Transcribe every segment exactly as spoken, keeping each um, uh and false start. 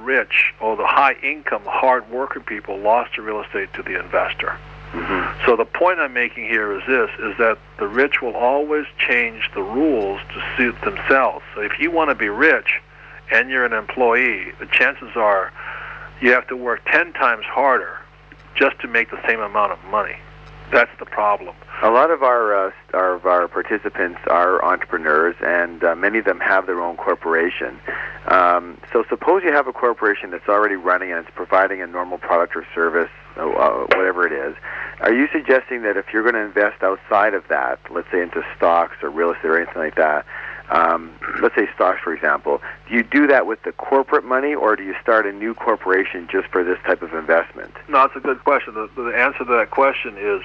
rich or the high-income, hard-working people lost the real estate to the investor. Mm-hmm. So the point I'm making here is this, is that the rich will always change the rules to suit themselves. So if you want to be rich and you're an employee, the chances are you have to work ten times harder just to make the same amount of money. That's the problem. A lot of our uh, our, of our participants are entrepreneurs, and uh, many of them have their own corporation. Um, so suppose you have a corporation that's already running and it's providing a normal product or service, uh, whatever it is. Are you suggesting that if you're going to invest outside of that, let's say into stocks or real estate or anything like that, um, let's say stocks, for example, do you do that with the corporate money, or do you start a new corporation just for this type of investment? No, it's a good question. The, the answer to that question is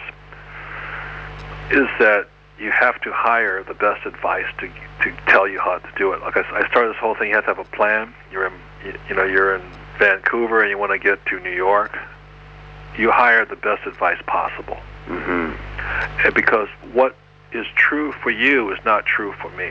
is that you have to hire the best advice to to tell you how to do it. Like I, I started this whole thing, you have to have a plan. You're in, you, you know, you're in Vancouver and you want to get to New York. You hire the best advice possible. Mm-hmm. And because what is true for you is not true for me.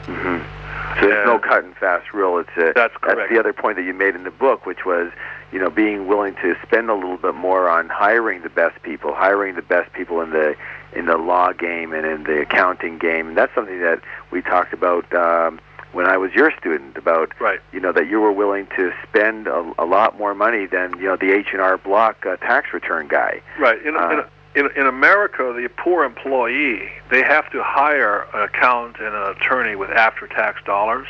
Mm-hmm. So there's and no cut and fast rule. It's a, that's correct. That's the other point that you made in the book, which was, you know, being willing to spend a little bit more on hiring the best people, hiring the best people in the in the law game and in the accounting game. And that's something that we talked about um, when I was your student, about, right. you know, that you were willing to spend a, a lot more money than, you know, the H and R Block uh, tax return guy. Right. In, uh, in, in, in America, the poor employee, they have to hire an accountant and an attorney with after-tax dollars,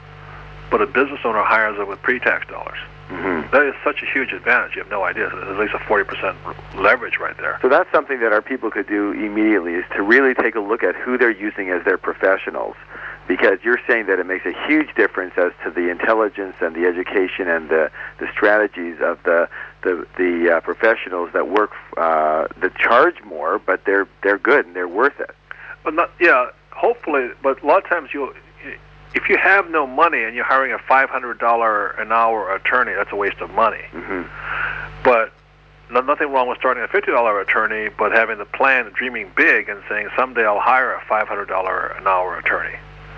but a business owner hires them with pre-tax dollars. Mm-hmm. That is such a huge advantage. You have no idea. There's at least a forty percent leverage right there. So that's something that our people could do immediately, is to really take a look at who they're using as their professionals, because you're saying that it makes a huge difference as to the intelligence and the education and the, the strategies of the the, the uh, professionals that work, uh, that charge more, but they're they're good and they're worth it. But not, yeah, hopefully. But a lot of times you'll. If you have no money and you're hiring a five hundred dollars an hour attorney, that's a waste of money. Mm-hmm. But no, nothing wrong with starting a fifty dollars attorney, but having the plan, dreaming big, and saying, someday I'll hire a five hundred dollars an hour attorney.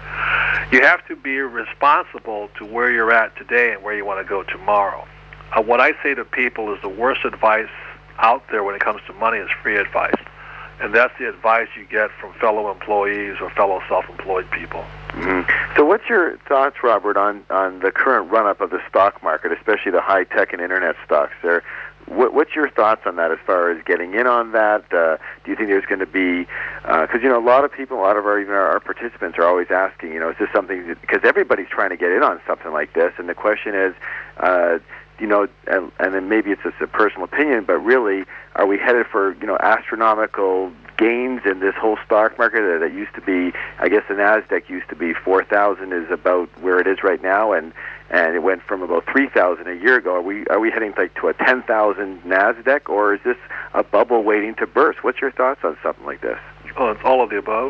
You have to be responsible to where you're at today and where you want to go tomorrow. Uh, what I say to people is the worst advice out there when it comes to money is free advice. And that's the advice you get from fellow employees or fellow self-employed people. Mm-hmm. So what's your thoughts, Robert, on, on the current run-up of the stock market, especially the high-tech and internet stocks? There, what, what's your thoughts on that as far as getting in on that? Uh, do you think there's going to be, because, uh, you know, a lot of people, a lot of our, even our, our participants are always asking, you know, is this something, because everybody's trying to get in on something like this, and the question is, uh, you know, and, and then maybe it's just a personal opinion, but really, are we headed for, you know, astronomical gains in this whole stock market that used to be, I guess the NASDAQ used to be four thousand, is about where it is right now, and and it went from about three thousand a year ago. Are we are we heading like to a ten thousand NASDAQ, or is this a bubble waiting to burst? What's your thoughts on something like this? Oh, it's all of the above.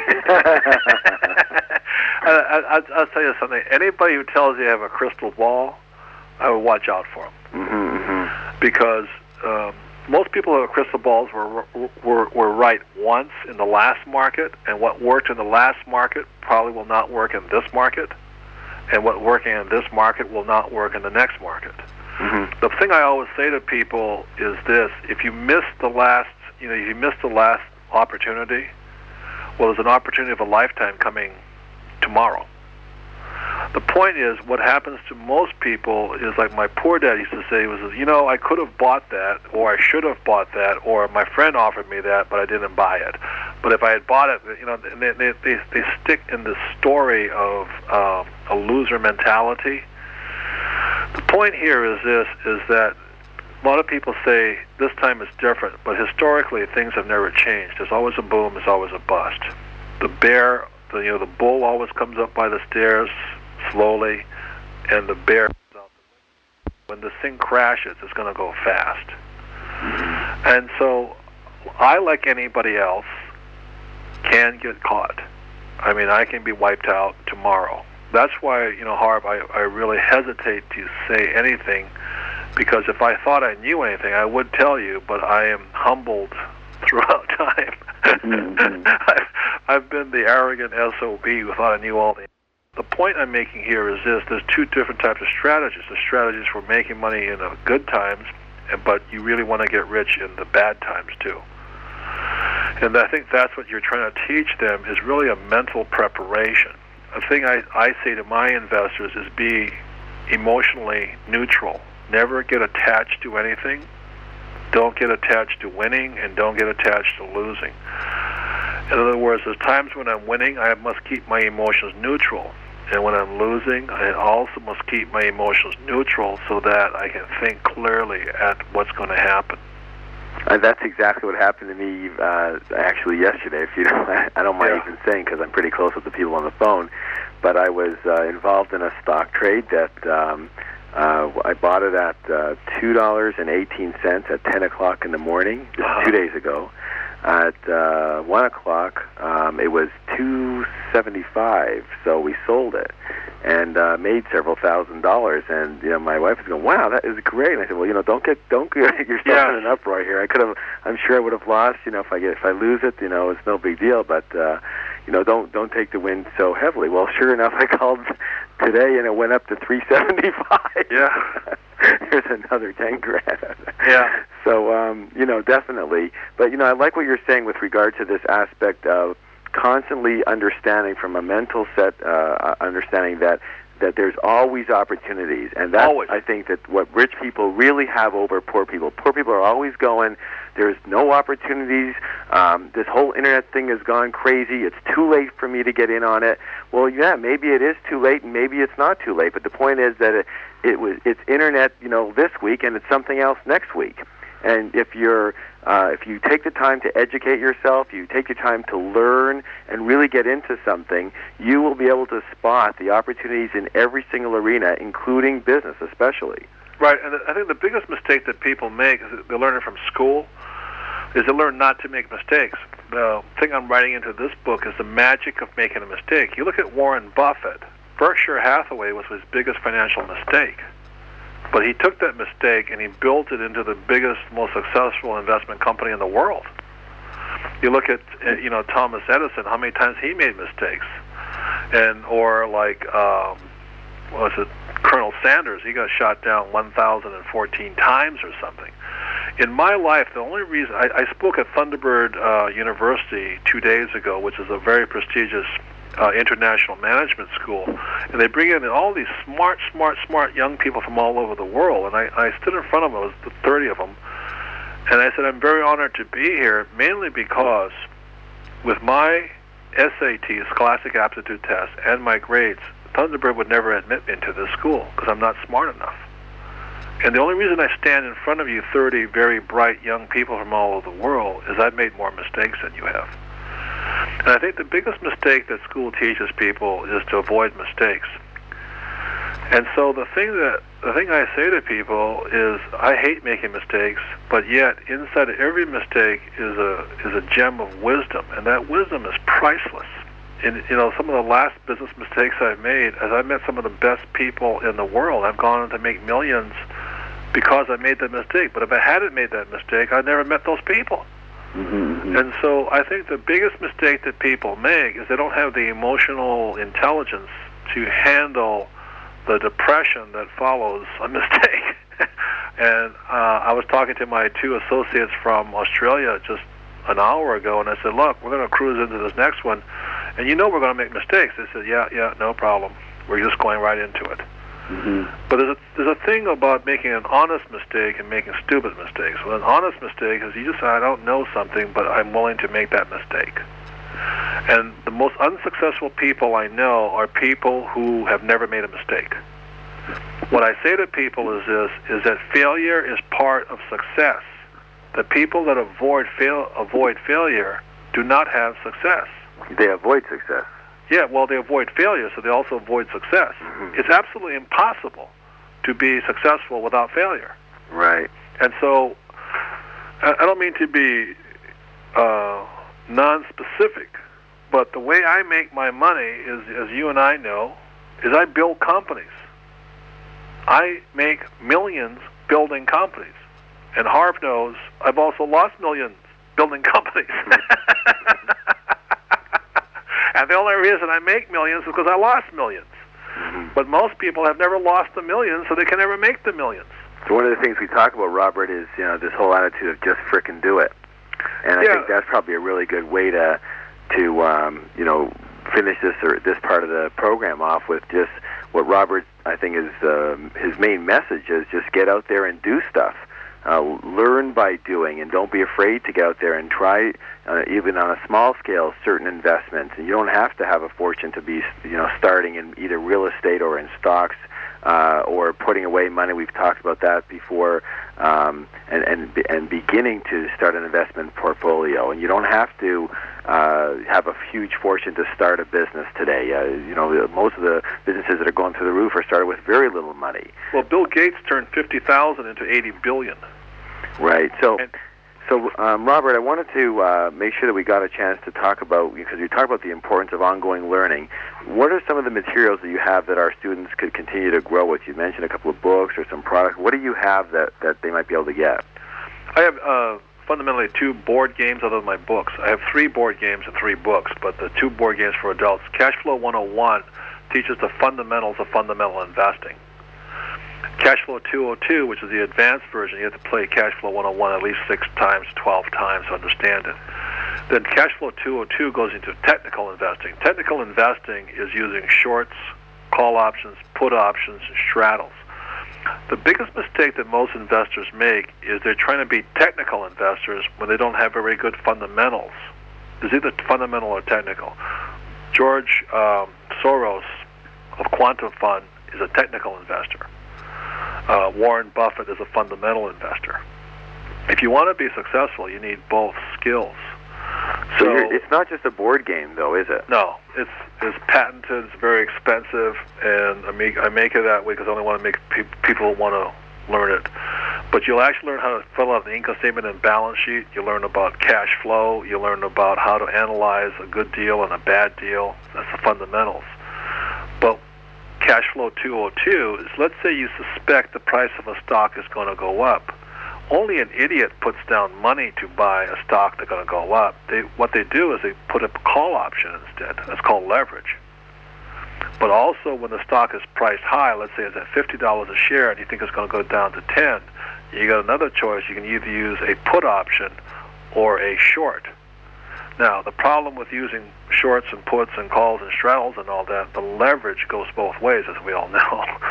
I, I, I'll tell you something. Anybody who tells you you have a crystal ball, I would watch out for them. Mm-hmm, mm-hmm. Because um, most people who have crystal balls were, were were right once in the last market, and what worked in the last market probably will not work in this market, and what working in this market will not work in the next market. Mm-hmm. The thing I always say to people is this: if you miss the last, you know, if you miss the last opportunity, well, there's an opportunity of a lifetime coming tomorrow. The point is, what happens to most people is, like my poor dad used to say, was, you know, I could have bought that, or I should have bought that, or my friend offered me that, but I didn't buy it. But if I had bought it, you know, they they they, they stick in the story of um, a loser mentality. The point here is this: is that a lot of people say this time is different, but historically things have never changed. There's always a boom, there's always a bust. The bear, the, you know, the bull always comes up by the stairs slowly, and the bear comes out the window. When this thing crashes, it's going to go fast. And so I, like anybody else, can get caught. I mean, I can be wiped out tomorrow. That's why, you know, Harv, I, I really hesitate to say anything, because if I thought I knew anything, I would tell you, but I am humbled throughout time. Mm-hmm. I've, I've been the arrogant S O B who thought I knew all the the point I'm making here is this: there's two different types of strategies. The strategies for making money in the good times, but you really want to get rich in the bad times too. And I think that's what you're trying to teach them, is really a mental preparation. The thing I, I say to my investors is be emotionally neutral. Never get attached to anything. Don't get attached to winning, and don't get attached to losing. In other words, there's times when I'm winning, I must keep my emotions neutral. And when I'm losing, I also must keep my emotions neutral so that I can think clearly at what's going to happen. Uh, that's exactly what happened to me uh, actually yesterday. If you don't, I don't mind yeah. even saying, because I'm pretty close with the people on the phone. But I was uh, involved in a stock trade that um, uh, I bought it at uh, two dollars and eighteen cents at ten o'clock in the morning, just uh-huh. two days ago. At uh, one o'clock, um, it was two seventy-five. So we sold it and uh, made several thousand dollars. And you know, my wife was going, "Wow, that is great." And I said, "Well, you know, don't get don't get yourself yeah. in an uproar here. I could have. I'm sure I would have lost. You know, if I get if I lose it, you know, it's no big deal. But uh, you know, don't don't take the win so heavily." Well, sure enough, I called today and it went up to three seventy-five. Yeah. There's another ten grand. Yeah. So um, you know, definitely. But you know, I like what you're saying with regard to this aspect of constantly understanding from a mental set, uh, understanding that that there's always opportunities, and that's always. I think that what rich people really have over poor people. Poor people are always going, there's no opportunities. Um, this whole internet thing has gone crazy. It's too late for me to get in on it. Well, yeah, maybe it is too late, and maybe it's not too late. But the point is that it, it was it's internet, you know, this week, and it's something else next week. And if you're uh, if you take the time to educate yourself, you take your time to learn and really get into something, you will be able to spot the opportunities in every single arena, including business especially. Right, and I think the biggest mistake that people make is that they learn it from school, is they learn not to make mistakes. The thing I'm writing into this book is the magic of making a mistake. You look at Warren Buffett. Berkshire Hathaway was his biggest financial mistake. But he took that mistake and he built it into the biggest, most successful investment company in the world. You look at, you know, Thomas Edison, how many times he made mistakes. And, or like, um, what was it, Colonel Sanders, he got shot down one thousand fourteen times or something. In my life, the only reason, I, I spoke at Thunderbird uh, University two days ago, which is a very prestigious uh, international management school, and they bring in all these smart, smart, smart young people from all over the world, and I, I stood in front of them, it was thirty of them, and I said, I'm very honored to be here, mainly because with my S A Ts, Scholastic Aptitude Test, and my grades, Thunderbird would never admit me into this school because I'm not smart enough. And the only reason I stand in front of you thirty very bright young people from all over the world is I've made more mistakes than you have. And I think the biggest mistake that school teaches people is to avoid mistakes. And so the thing that the thing I say to people is I hate making mistakes, but yet inside of every mistake is a is a gem of wisdom, and that wisdom is priceless. In, you know, some of the last business mistakes I've made, as I met some of the best people in the world, I've gone on to make millions because I made that mistake. But if I hadn't made that mistake, I'd never met those people. Mm-hmm. And so I think the biggest mistake that people make is they don't have the emotional intelligence to handle the depression that follows a mistake. And uh, I was talking to my two associates from Australia just an hour ago, and I said, look, we're going to cruise into this next one, and you know we're going to make mistakes. They said, yeah, yeah, no problem. We're just going right into it. Mm-hmm. But there's a, there's a thing about making an honest mistake and making stupid mistakes. Well, an honest mistake is you just say, I don't know something, but I'm willing to make that mistake. And the most unsuccessful people I know are people who have never made a mistake. What I say to people is this, is that failure is part of success. The people that avoid fail, avoid failure do not have success. They avoid success. Yeah, well, they avoid failure, so they also avoid success. Mm-hmm. It's absolutely impossible to be successful without failure. Right. And so, I don't mean to be uh, non-specific, but the way I make my money is, as you and I know, is I build companies. I make millions building companies. And Harv knows I've also lost millions building companies. And the only reason I make millions is because I lost millions. Mm-hmm. But most people have never lost the millions, so they can never make the millions. So one of the things we talk about, Robert, is you know this whole attitude of just frickin' do it, and I Yeah. think that's probably a really good way to to um, you know finish this or this part of the program off with just what Robert I think is um, his main message is just get out there and do stuff. Uh, learn by doing, and don't be afraid to get out there and try, uh, even on a small scale, certain investments. And you don't have to have a fortune to be, you know, starting in either real estate or in stocks uh, or putting away money. We've talked about that before, um, and and and beginning to start an investment portfolio. And you don't have to uh, have a huge fortune to start a business today. Uh, you know, most of the businesses that are going through the roof are started with very little money. Well, Bill Gates turned fifty thousand into eighty billion. Right. So, And- so um, Robert, I wanted to uh, make sure that we got a chance to talk about, because you talk about the importance of ongoing learning. What are some of the materials that you have that our students could continue to grow with? You mentioned a couple of books or some products. What do you have that, that they might be able to get? I have uh, fundamentally two board games other than my books. I have three board games and three books, but the two board games for adults. Cashflow one oh one teaches the fundamentals of fundamental investing. Cashflow two oh two, which is the advanced version, you have to play Cashflow one oh one at least six times, twelve times to understand it. Then Cashflow two oh two goes into technical investing. Technical investing is using shorts, call options, put options, and straddles. The biggest mistake that most investors make is they're trying to be technical investors when they don't have very good fundamentals. It's either fundamental or technical. George um, Soros of Quantum Fund is a technical investor. Uh, Warren Buffett is a fundamental investor. If you want to be successful, you need both skills. So, So you're, it's not just a board game, though, is it? no, it's it's patented. It's very expensive, and I make I make it that way because I only want to make pe- people want to learn it. But you'll actually learn how to fill out the income statement and balance sheet. You learn about cash flow. You learn about how to analyze a good deal and a bad deal. That's the fundamentals. But Cashflow two oh two is, let's say you suspect the price of a stock is going to go up. Only an idiot puts down money to buy a stock that's going to go up. They, what they do is they put a call option instead. That's called leverage. But also when the stock is priced high, let's say it's at fifty dollars a share and you think it's going to go down to ten, you got another choice. You can either use a put option or a short. Now, the problem with using shorts and puts and calls and straddles and all that, the leverage goes both ways, as we all know.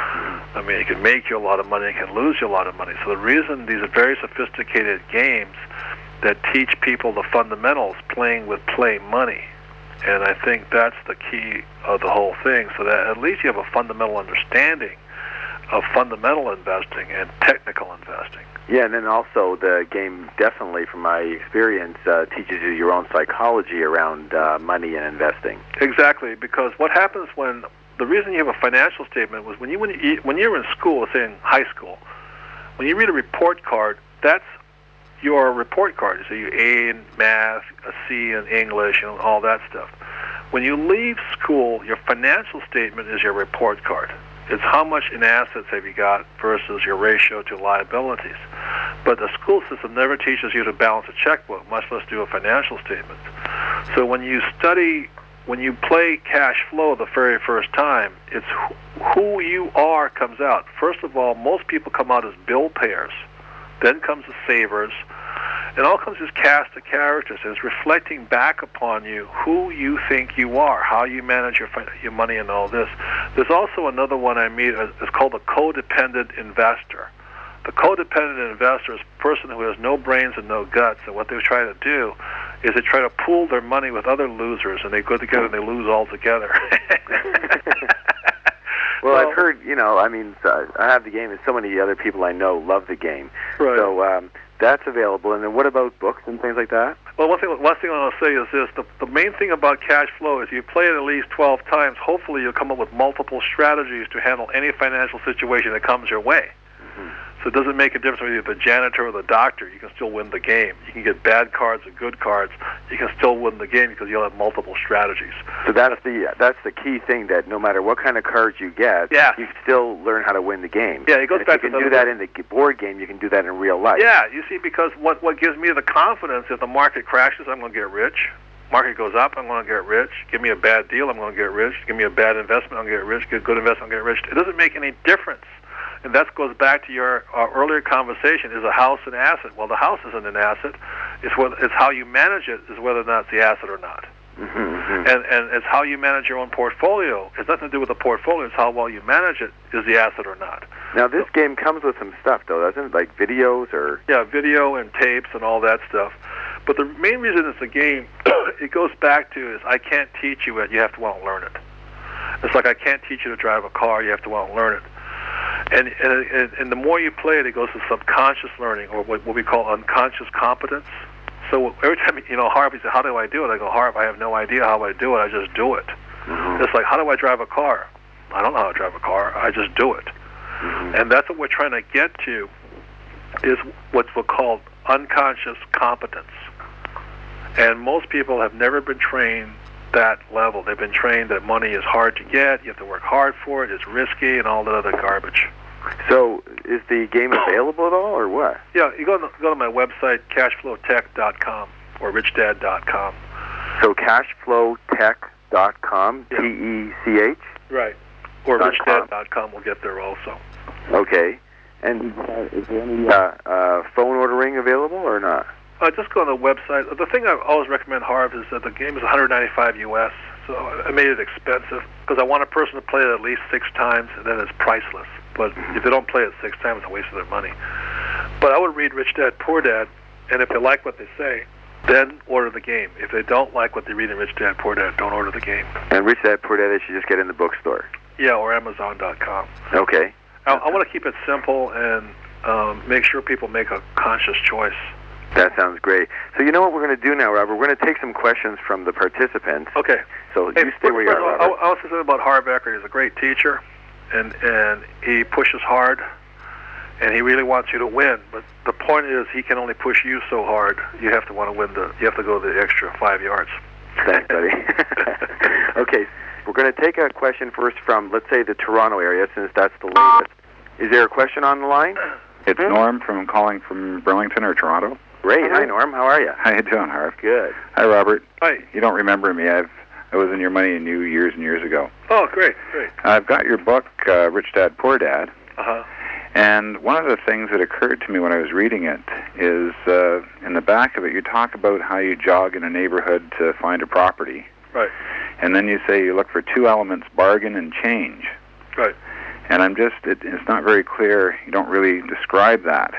I mean, it can make you a lot of money, it can lose you a lot of money. So the reason these are very sophisticated games that teach people the fundamentals, playing with play money. And I think that's the key of the whole thing, so that at least you have a fundamental understanding of fundamental investing and technical investing. Yeah, and then also the game, definitely from my experience, uh, teaches you your own psychology around uh, money and investing. Exactly, because what happens when the reason you have a financial statement was when you when you when you're in school, say in high school, when you read a report card, that's your report card. So you A in math, a C in English, and all that stuff. When you leave school, your financial statement is your report card. It's how much in assets have you got versus your ratio to liabilities. But the school system never teaches you to balance a checkbook, much less do a financial statement. So when you study, when you play cash flow the very first time, it's who you are comes out. First of all, most people come out as bill payers. Then comes the savers. It all comes as cast of characters. It's reflecting back upon you who you think you are, how you manage your your money and all this. There's also another one I meet. It's called a codependent investor. The codependent investor is a person who has no brains and no guts, and what they try to do is they try to pool their money with other losers, and they go together and they lose all together. Well, I've heard, you know, I mean, uh, I have the game, and so many other people I know love the game. Right. So um, that's available. And then what about books and things like that? Well, one thing, one thing I want to say is this. The, the main thing about cash flow is you play it at least twelve times. Hopefully you'll come up with multiple strategies to handle any financial situation that comes your way. Mm-hmm. So it doesn't make a difference whether you're the janitor or the doctor. You can still win the game. You can get bad cards or good cards. You can still win the game because you'll have multiple strategies. So that's the that's the key thing, that no matter what kind of cards you get, yeah. you can still learn how to win the game. Yeah, it goes and back if to you can do that in the board game, you can do that in real life. Yeah, you see, because what, what gives me the confidence if the market crashes, I'm going to get rich. Market goes up, I'm going to get rich. Give me a bad deal, I'm going to get rich. Give me a bad investment, I'm going to get rich. Get a good investment, I'm going to get rich. It doesn't make any difference. And that goes back to your uh, earlier conversation. Is a house an asset? Well, the house isn't an asset. It's whether, it's how you manage it is whether or not it's the asset or not. Mm-hmm, mm-hmm. And and it's how you manage your own portfolio. It's nothing to do with the portfolio. It's how well you manage it is the asset or not. Now, this so, game comes with some stuff, though, doesn't it? Like videos or... Yeah, video and tapes and all that stuff. But the main reason it's a game, it goes back to is I can't teach you it. You have to want to learn it. It's like I can't teach you to drive a car. You have to want to learn it. And, and and the more you play it, it goes to subconscious learning, or what, what we call unconscious competence. So every time, you know, Harv, he said, how do I do it? I go, Harv, I have no idea how I do it. I just do it. Mm-hmm. It's like, how do I drive a car? I don't know how to drive a car. I just do it. Mm-hmm. And that's what we're trying to get to, is what's called unconscious competence. And most people have never been trained that level. They've been trained that money is hard to get, you have to work hard for it, it's risky, and all that other garbage. So, is the game available at all, or what? Yeah, you go to, go to my website, cashflow tech dot com or rich dad dot com. So, cashflow tech dot com, yeah. T E C H? Right. Or rich dad dot com will get there also. Okay. And is there any uh, uh, phone ordering available or not? Uh, just go on the website. The thing I always recommend, Harv, is that the game is one hundred ninety-five U S, so I made it expensive because I want a person to play it at least six times, and then it's priceless. But if they don't play it six times, it's a waste of their money. But I would read Rich Dad, Poor Dad, and if they like what they say, then order the game. If they don't like what they read in Rich Dad, Poor Dad, don't order the game. And Rich Dad, Poor Dad, they should just get in the bookstore. Yeah, or Amazon dot com. Okay. I, I want to keep it simple and um, make sure people make a conscious choice. That sounds great. So you know what we're going to do now, Robert? We're going to take some questions from the participants. Okay. So hey, you stay where you are, Robert. I, I want to say something about Harv Eker. He's a great teacher, and and he pushes hard, and he really wants you to win. But the point is, he can only push you so hard. You have to want to win the. You have to go the extra five yards. Thanks, buddy. Okay, we're going to take a question first from, let's say, the Toronto area, since that's the latest. Is there a question on the line? It's mm-hmm. Norm from calling from Burlington or Toronto. Great. Hi, Norm. How are you? How you doing, Harv? Good. Hi, Robert. Hi. You don't remember me. I've I was in Your Money and You years and years ago. Oh, great, great. I've got your book, uh, Rich Dad, Poor Dad. Uh-huh. And one of the things that occurred to me when I was reading it is, uh, in the back of it, you talk about how you jog in a neighborhood to find a property. Right. And then you say you look for two elements, bargain and change. Right. And I'm just, it, it's not very clear. You don't really describe that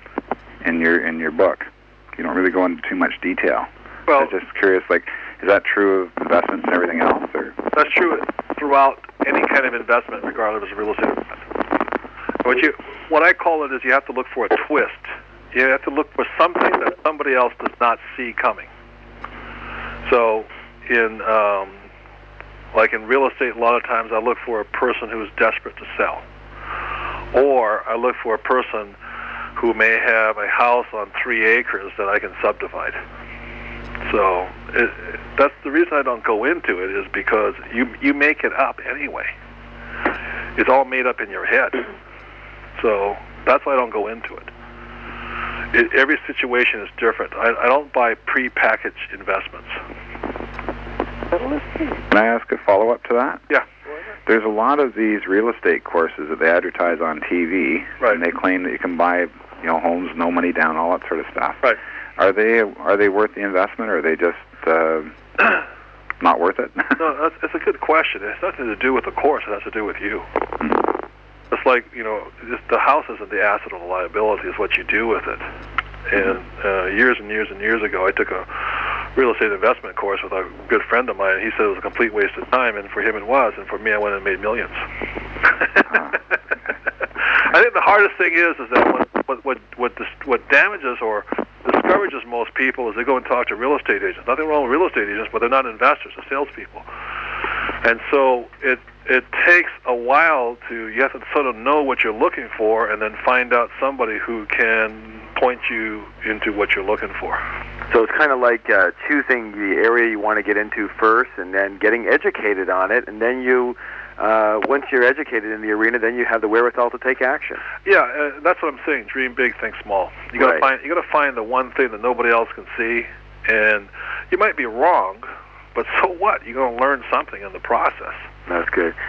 in your in your book. You don't really go into too much detail. Well, I'm just curious, like, is that true of investments and everything else? Or? That's true throughout any kind of investment, regardless of real estate investment. What you, what I call it is you have to look for a twist. You have to look for something that somebody else does not see coming. So, in um, like in real estate, a lot of times I look for a person who is desperate to sell, or I look for a person who may have a house on three acres that I can subdivide. So it, that's the reason I don't go into it, is because you you make it up anyway. It's all made up in your head. So that's why I don't go into it. it every situation is different. I, I don't buy pre-packaged investments. Can I ask a follow-up to that? Yeah. There's a lot of these real estate courses that they advertise on T V, right. and they claim that you can buy, you know, homes, no money down, all that sort of stuff. Right. Are they are they worth the investment, or are they just uh, not worth it? No, that's, that's a good question. It has nothing to do with the course. It has to do with you. Mm-hmm. It's like, you know, just the house isn't the asset or the liability. It's what you do with it. And uh, years and years and years ago, I took a real estate investment course with a good friend of mine, and he said it was a complete waste of time, and for him it was, and for me I went and made millions. uh-huh. I think the hardest thing is is that what what what what, dis- what damages or discourages most people is they go and talk to real estate agents. Nothing wrong with real estate agents, but they're not investors, they're salespeople. And so it it takes a while to, you have to sort of know what you're looking for and then find out somebody who can point you into what you're looking for. So it's kind of like uh, choosing the area you want to get into first and then getting educated on it, and then you, uh, once you're educated in the arena, then you have the wherewithal to take action. Yeah, uh, that's what I'm saying. Dream big, think small. You got to right. find you got to find the one thing that nobody else can see, and You might be wrong, but so what? You're going to learn something in the process. That's good.